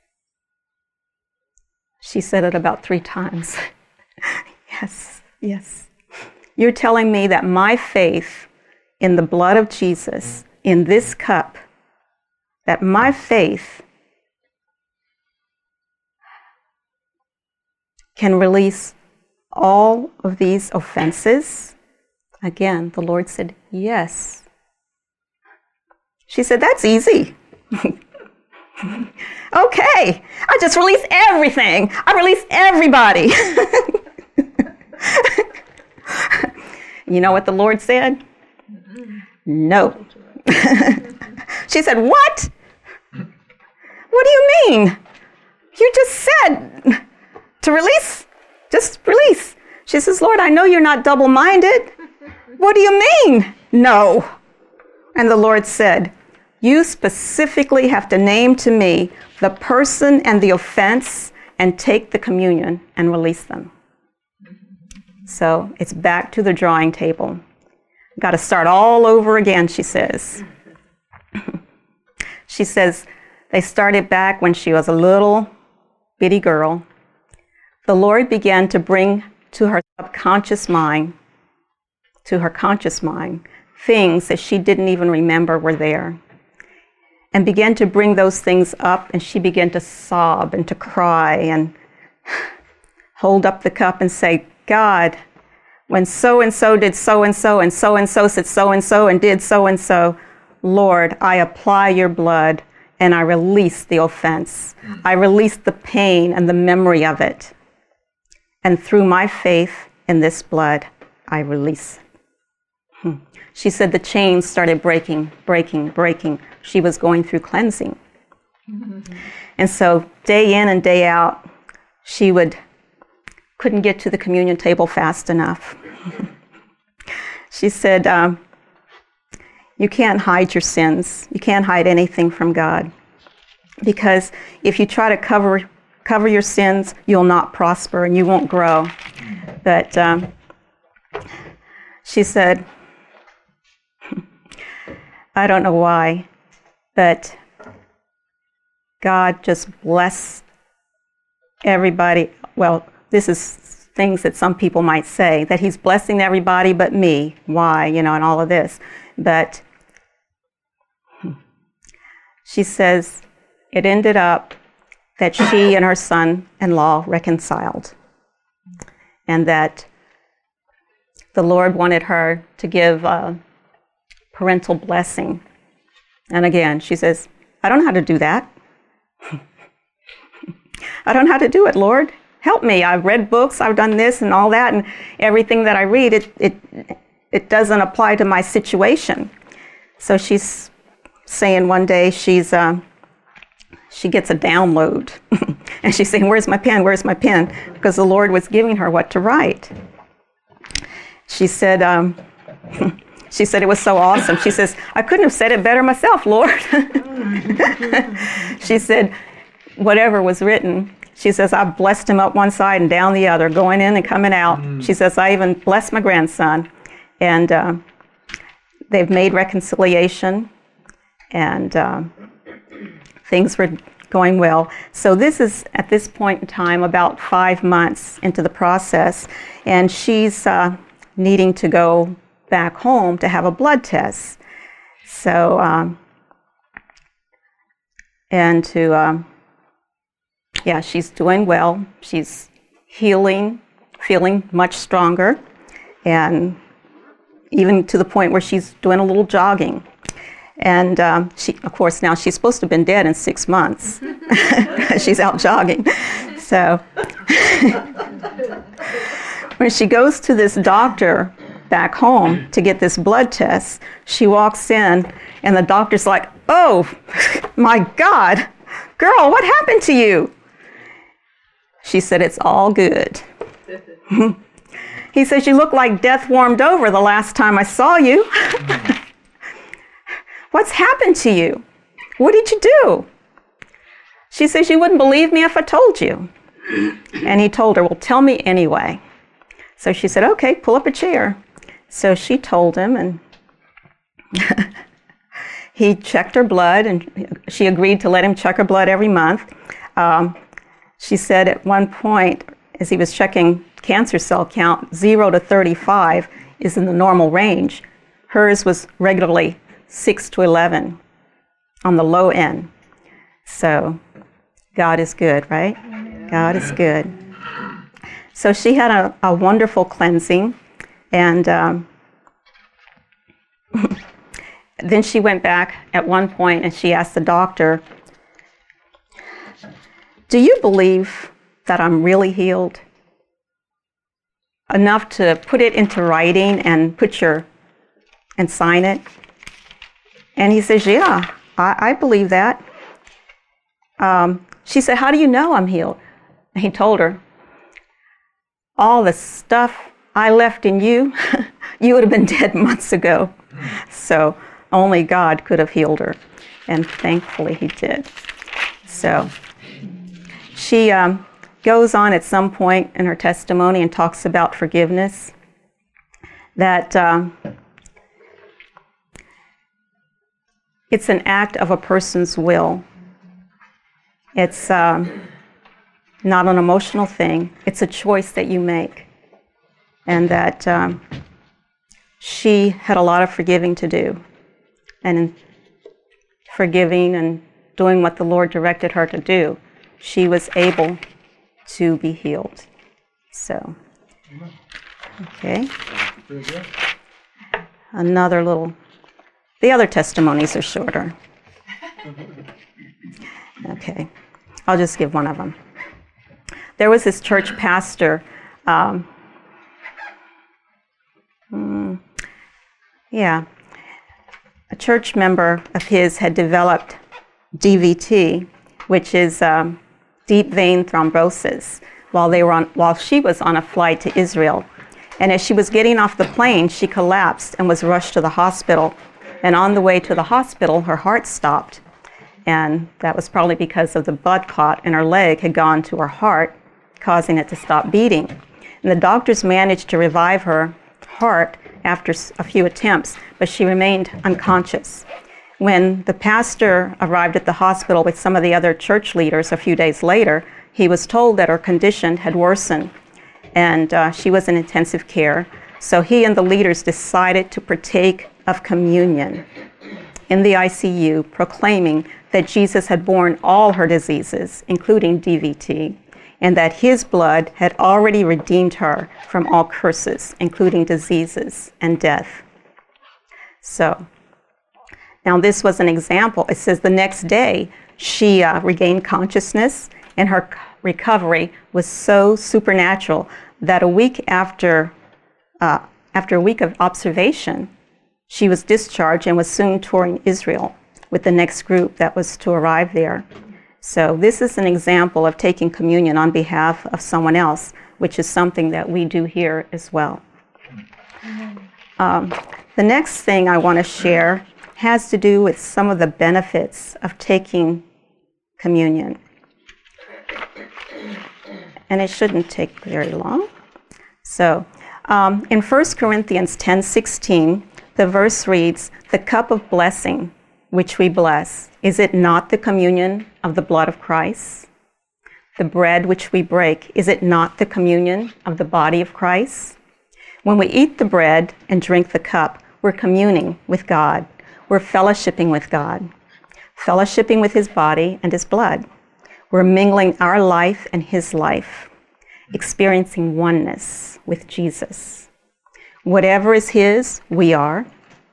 She said it about three times. Yes, yes. You're telling me that my faith in the blood of Jesus, in this cup, that my faith can release all of these offenses? Again, the Lord said, yes. She said, that's easy. Okay, I just release everything. I release everybody. You know what the Lord said? No. She said, what? What do you mean? You just said to release. Just release. She says, Lord, I know you're not double-minded. What do you mean? No. And the Lord said, you specifically have to name to me the person and the offense and take the communion and release them. So it's back to the drawing table. Got to start all over again, she says. She says they started back when she was a little bitty girl. The Lord began to bring to her subconscious mind, to her conscious mind, things that she didn't even remember were there. And began to bring those things up, and she began to sob and to cry and hold up the cup and say, God, when so-and-so did so-and-so, and so-and-so said so-and-so and did so-and-so, Lord, I apply your blood and I release the offense. I release the pain and the memory of it. And through my faith in this blood, I release. Hmm. She said the chains started breaking, breaking, breaking. She was going through cleansing. Mm-hmm. And so day in and day out, she would couldn't get to the communion table fast enough. She said, um, you can't hide your sins. You can't hide anything from God. Because if you try to cover cover your sins, you'll not prosper and you won't grow. But um, she said, I don't know why, but God just blessed everybody. Well, this is things that some people might say, that he's blessing everybody but me. Why, you know, and all of this. But she says it ended up that she and her son-in-law reconciled, and that the Lord wanted her to give a parental blessing. And again, she says, I don't know how to do that. I don't know how to do it, Lord. Help me. I've read books, I've done this and all that, and everything that I read, it it it doesn't apply to my situation. So she's saying one day she's uh, she gets a download, and she's saying, "Where's my pen? Where's my pen?" Because the Lord was giving her what to write. She said, um, she said it was so awesome. She says, "I couldn't have said it better myself, Lord." She said, whatever was written. She says, I blessed him up one side and down the other, going in and coming out. Mm. She says, I even blessed my grandson. And uh, they've made reconciliation, and uh, things were going well. So this is, at this point in time, about five months into the process, and she's uh, needing to go back home to have a blood test. So, um, and to... Um, Yeah, she's doing well. She's healing, feeling much stronger, and even to the point where she's doing a little jogging. And um, she, of course, now she's supposed to have been dead in six months. She's out jogging. So when she goes to this doctor back home to get this blood test, she walks in, and the doctor's like, oh, my God, girl, what happened to you? She said, it's all good. He says, you look like death warmed over the last time I saw you. What's happened to you? What did you do? She says, you wouldn't believe me if I told you. And he told her, well, tell me anyway. So she said, okay, pull up a chair. So she told him, and he checked her blood, and she agreed to let him check her blood every month. Um, She said at one point, as he was checking cancer cell count, zero to thirty-five is in the normal range. Hers was regularly six to eleven on the low end. So God is good, right? God is good. So she had a, a wonderful cleansing, and um, then she went back at one point and she asked the doctor, "Do you believe that I'm really healed? Enough to put it into writing and put your and sign it?" And he says, "Yeah, I, I believe that." Um, she said, "How do you know I'm healed?" And he told her, "All the stuff I left in you, you would have been dead months ago." So only God could have healed her, and thankfully He did. So she um, goes on at some point in her testimony and talks about forgiveness, that um, it's an act of a person's will. It's um, not an emotional thing. It's a choice that you make. And that um, she had a lot of forgiving to do. And in forgiving and doing what the Lord directed her to do, she was able to be healed. So, okay. Another little, the other testimonies are shorter. Okay, I'll just give one of them. There was this church pastor, um, mm, yeah, a church member of his had developed D V T, which is um, deep vein thrombosis, while they were on, while she was on a flight to Israel. And as she was getting off the plane, she collapsed and was rushed to the hospital. And on the way to the hospital, her heart stopped. And that was probably because of the blood clot in her leg had gone to her heart, causing it to stop beating. And the doctors managed to revive her heart after a few attempts, but she remained unconscious. When the pastor arrived at the hospital with some of the other church leaders a few days later, he was told that her condition had worsened, and uh, she was in intensive care. So he and the leaders decided to partake of communion in the I C U, proclaiming that Jesus had borne all her diseases, including D V T, and that His blood had already redeemed her from all curses, including diseases and death. So, now this was an example. It says the next day she uh, regained consciousness, and her recovery was so supernatural that a week after, uh, after a week of observation, she was discharged and was soon touring Israel with the next group that was to arrive there. So this is an example of taking communion on behalf of someone else, which is something that we do here as well. Um, the next thing I want to share has to do with some of the benefits of taking communion. And it shouldn't take very long. So um, in First Corinthians ten sixteen, the verse reads, "The cup of blessing which we bless, is it not the communion of the blood of Christ? The bread which we break, is it not the communion of the body of Christ?" When we eat the bread and drink the cup, we're communing with God. We're fellowshipping with God, fellowshipping with His body and His blood. We're mingling our life and His life, experiencing oneness with Jesus. Whatever is His, we are.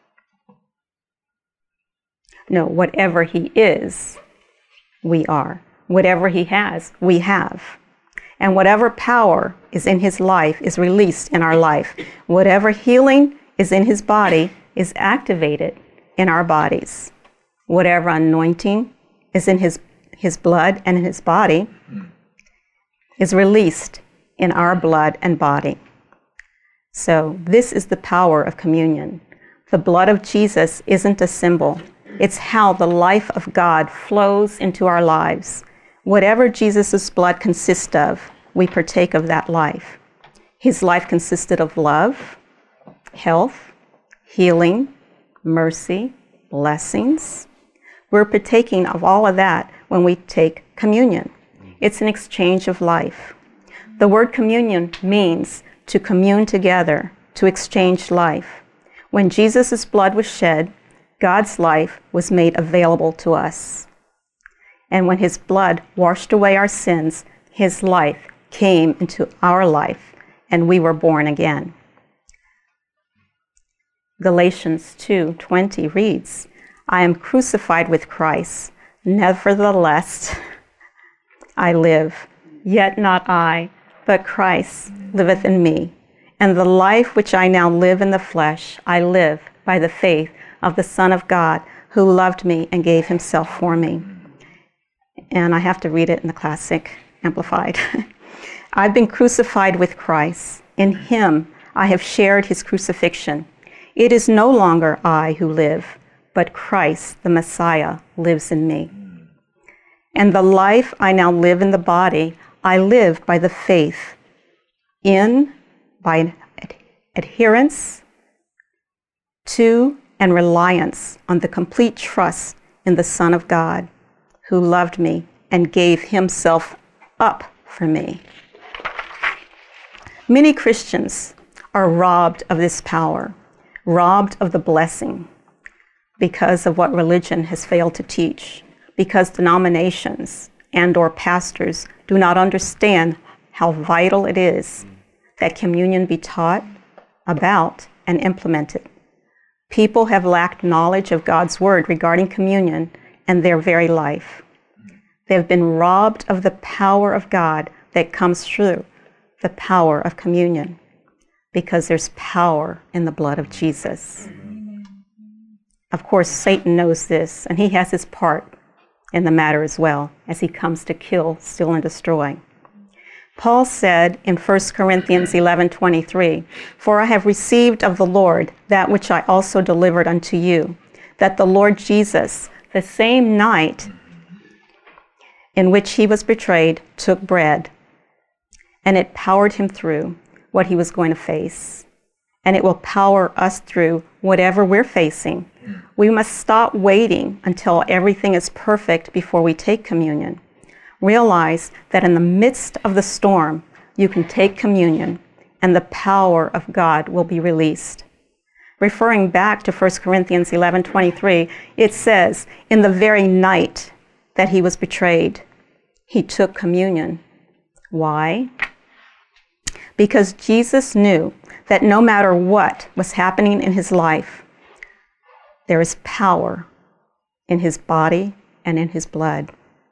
No, whatever He is, we are. Whatever He has, we have. And whatever power is in His life is released in our life. Whatever healing is in His body is activated in our bodies. Whatever anointing is in His, his blood and in His body is released in our blood and body. So this is the power of communion. The blood of Jesus isn't a symbol. It's how the life of God flows into our lives. Whatever Jesus' blood consists of, we partake of that life. His life consisted of love, health, healing, mercy, blessings. We're partaking of all of that when we take communion. It's an exchange of life. The word communion means to commune together, to exchange life. When Jesus' blood was shed, God's life was made available to us. And when His blood washed away our sins, His life came into our life and we were born again. Galatians two twenty reads, I am crucified with Christ, nevertheless I live, yet not I, but Christ liveth in me. And the life which I now live in the flesh, I live by the faith of the Son of God, who loved me and gave himself for me. And I have to read it in the Classic Amplified. I've been crucified with Christ. In him I have shared his crucifixion. It is no longer I who live, but Christ, the Messiah, lives in me. And the life I now live in the body, I live by the faith in, by ad- adherence to, and reliance on the complete trust in the Son of God, who loved me and gave himself up for me. Many Christians are robbed of this power, robbed of the blessing, because of what religion has failed to teach, because denominations and or pastors do not understand how vital it is that communion be taught about and implemented. People have lacked knowledge of God's word regarding communion and their very life. They have been robbed of the power of God that comes through the power of communion, because there's power in the blood of Jesus. Of course, Satan knows this, and he has his part in the matter as well, as he comes to kill, steal, and destroy. Paul said in First Corinthians eleven twenty-three, For I have received of the Lord that which I also delivered unto you, that the Lord Jesus, the same night in which he was betrayed, took bread, and it powered him through what he was going to face. And it will power us through whatever we're facing. We must stop waiting until everything is perfect before we take communion. Realize that in the midst of the storm, you can take communion and the power of God will be released. Referring back to First Corinthians eleven twenty-three, it says, in the very night that he was betrayed, he took communion. Why? Because Jesus knew that no matter what was happening in his life, there is power in his body and in his blood.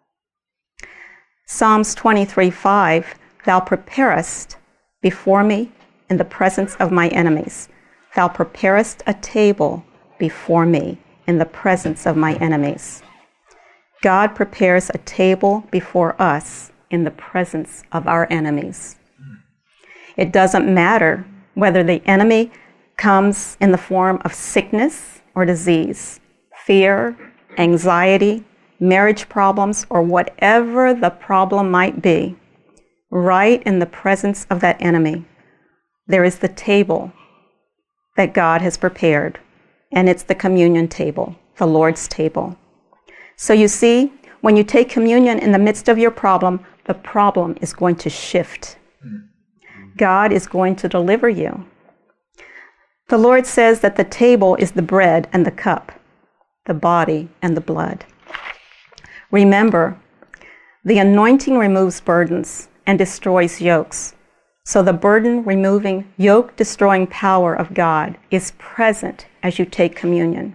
Psalms twenty-three five, Thou preparest before me in the presence of my enemies. Thou preparest a table before me in the presence of my enemies. God prepares a table before us in the presence of our enemies. It doesn't matter whether the enemy comes in the form of sickness or disease, fear, anxiety, marriage problems, or whatever the problem might be. Right in the presence of that enemy, there is the table that God has prepared, and it's the communion table, the Lord's table. So you see, when you take communion in the midst of your problem, the problem is going to shift. God is going to deliver you. The Lord says that the table is the bread and the cup, the body and the blood. Remember, the anointing removes burdens and destroys yokes. So the burden-removing, yoke-destroying power of God is present as you take communion.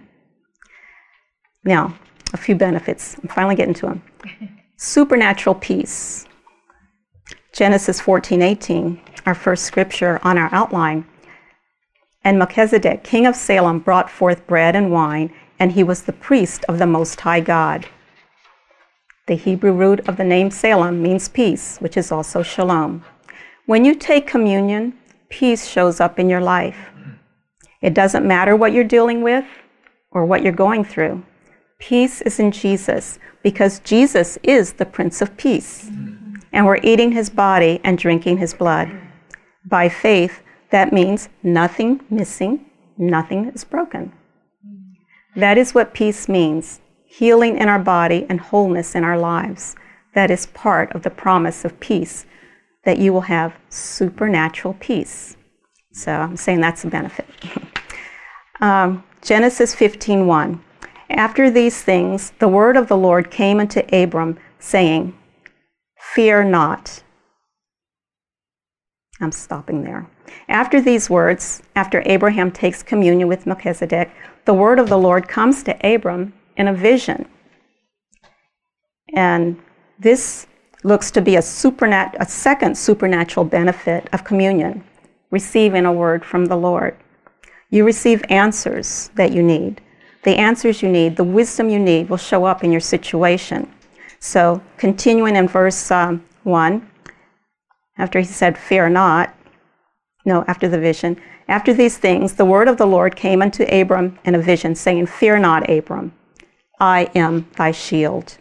Now, a few benefits. I'm finally getting to them. Supernatural peace. Genesis fourteen eighteen, our first scripture on our outline. And Melchizedek, king of Salem, brought forth bread and wine, and he was the priest of the Most High God. The Hebrew root of the name Salem means peace, which is also shalom. When you take communion, peace shows up in your life. It doesn't matter what you're dealing with or what you're going through. Peace is in Jesus, because Jesus is the Prince of Peace. And we're eating his body and drinking his blood. By faith, that means nothing missing, nothing is broken. That is what peace means, healing in our body and wholeness in our lives. That is part of the promise of peace, that you will have supernatural peace. So I'm saying that's a benefit. um, Genesis fifteen one. After these things, the word of the Lord came unto Abram, saying, Fear not, I'm stopping there. After these words, after Abraham takes communion with Melchizedek, the word of the Lord comes to Abram in a vision. And this looks to be a, supernat- a second supernatural benefit of communion, receiving a word from the Lord. You receive answers that you need. The answers you need, the wisdom you need, will show up in your situation. So, continuing in verse um, one, after he said, "Fear not," no, after the vision, after these things, the word of the Lord came unto Abram in a vision, saying, "Fear not, Abram, I am thy shield."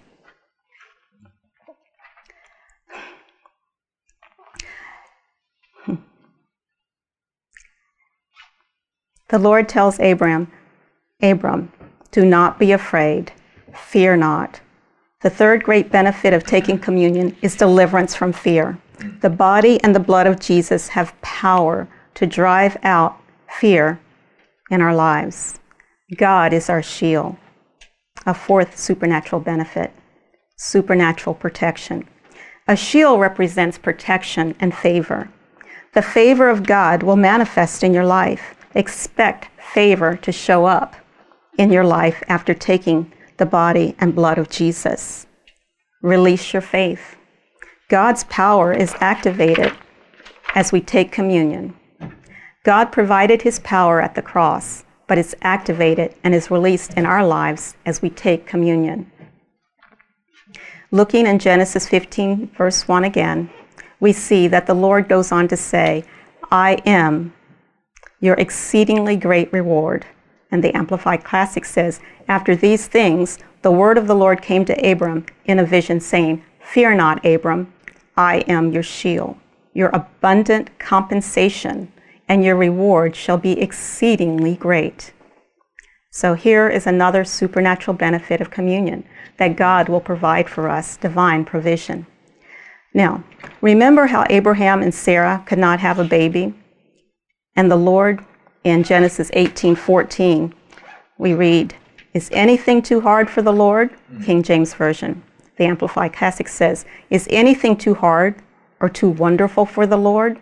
The Lord tells Abram, Abram, do not be afraid, fear not. The third great benefit of taking communion is deliverance from fear. The body and the blood of Jesus have power to drive out fear in our lives. God is our shield. A fourth supernatural benefit, supernatural protection. A shield represents protection and favor. The favor of God will manifest in your life. Expect favor to show up in your life after taking the body and blood of Jesus. Release your faith. God's power is activated as we take communion. God provided his power at the cross, but it's activated and is released in our lives as we take communion. Looking in Genesis fifteen, verse one again, we see that the Lord goes on to say, "I am your exceedingly great reward." And the Amplified Classic says, after these things, the word of the Lord came to Abram in a vision, saying, "Fear not, Abram, I am your shield, your abundant compensation, and your reward shall be exceedingly great." So here is another supernatural benefit of communion, that God will provide for us divine provision. Now, remember how Abraham and Sarah could not have a baby? And the Lord, in Genesis eighteen fourteen, we read, "Is anything too hard for the Lord?" King James Version. The Amplified Classic says, "Is anything too hard or too wonderful for the Lord?"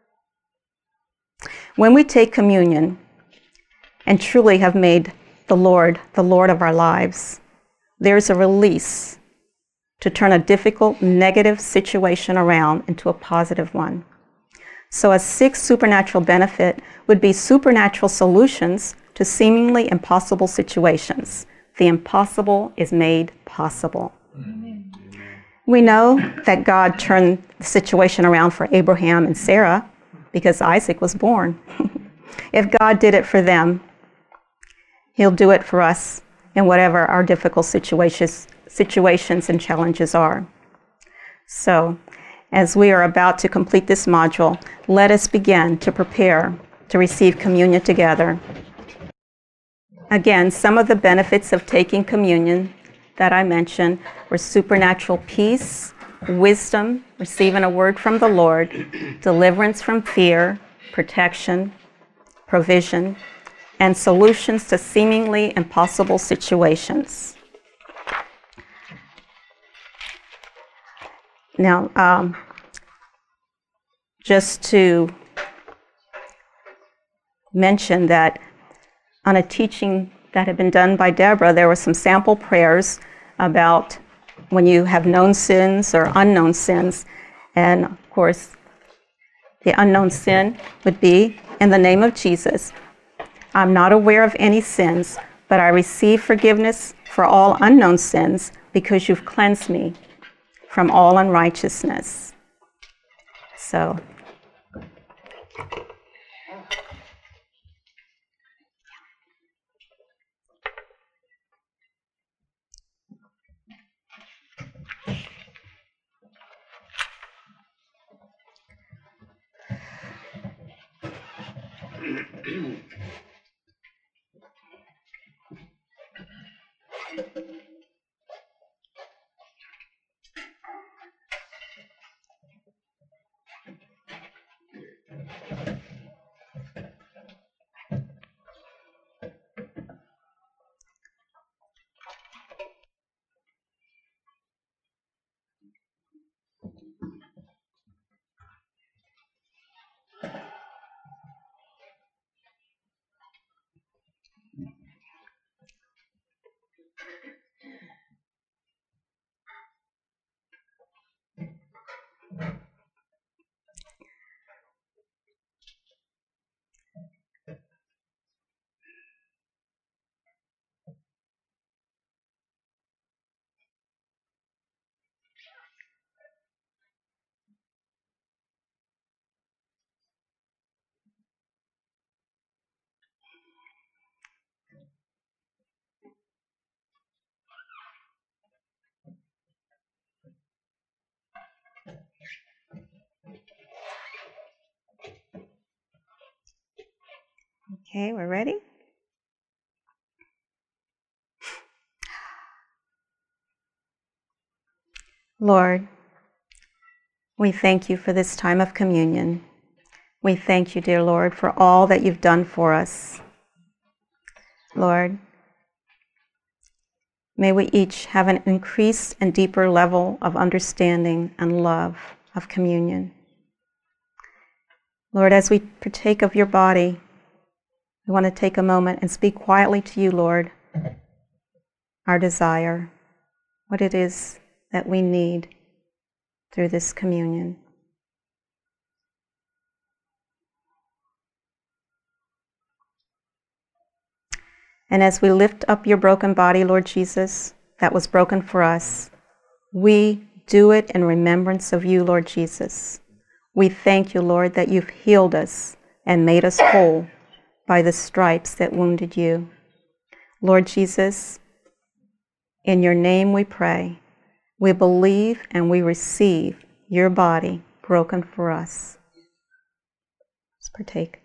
When we take communion and truly have made the Lord the Lord of our lives, there's a release to turn a difficult, negative situation around into a positive one. So a sixth supernatural benefit would be supernatural solutions to seemingly impossible situations. The impossible is made possible. Amen. We know that God turned the situation around for Abraham and Sarah because Isaac was born. If God did it for them, he'll do it for us in whatever our difficult situations, situations and challenges are. So, as we are about to complete this module, let us begin to prepare to receive communion together. Again, some of the benefits of taking communion that I mentioned were supernatural peace, wisdom, receiving a word from the Lord, deliverance from fear, protection, provision, and solutions to seemingly impossible situations. Now, um, just to mention that on a teaching that had been done by Deborah, there were some sample prayers about when you have known sins or unknown sins. And of course, the unknown sin would be, in the name of Jesus, I'm not aware of any sins, but I receive forgiveness for all unknown sins because you've cleansed me from all unrighteousness. So, Okay, we're ready? Lord, we thank you for this time of communion. We thank you, dear Lord, for all that you've done for us. Lord, may we each have an increased and deeper level of understanding and love of communion. Lord, as we partake of your body, we want to take a moment and speak quietly to you, Lord, our desire, what it is that we need through this communion. And as we lift up your broken body, Lord Jesus, that was broken for us, we do it in remembrance of you, Lord Jesus. We thank you, Lord, that you've healed us and made us whole by the stripes that wounded you. Lord Jesus, in your name we pray. We believe and we receive your body broken for us. Let's partake.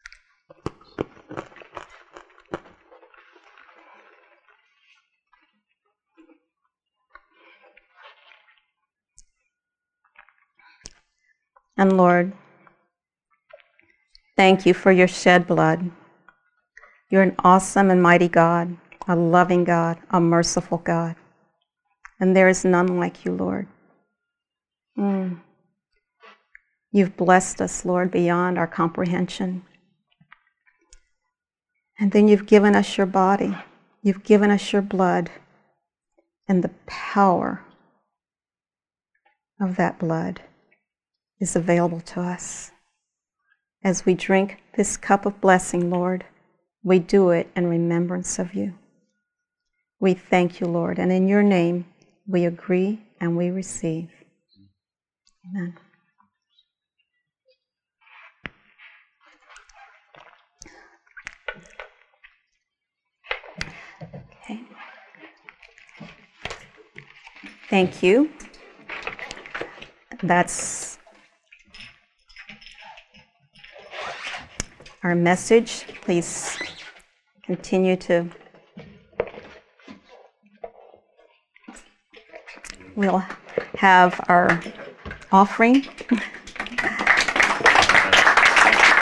And Lord, thank you for your shed blood. You're an awesome and mighty God, a loving God, a merciful God. And there is none like you, Lord. Mm. You've blessed us, Lord, beyond our comprehension. And then you've given us your body. You've given us your blood. And the power of that blood is available to us. As we drink this cup of blessing, Lord, we do it in remembrance of you. We thank you, Lord, and in your name we agree and we receive. Amen. Okay. Thank you. That's our message. Please continue to. We'll have our offering.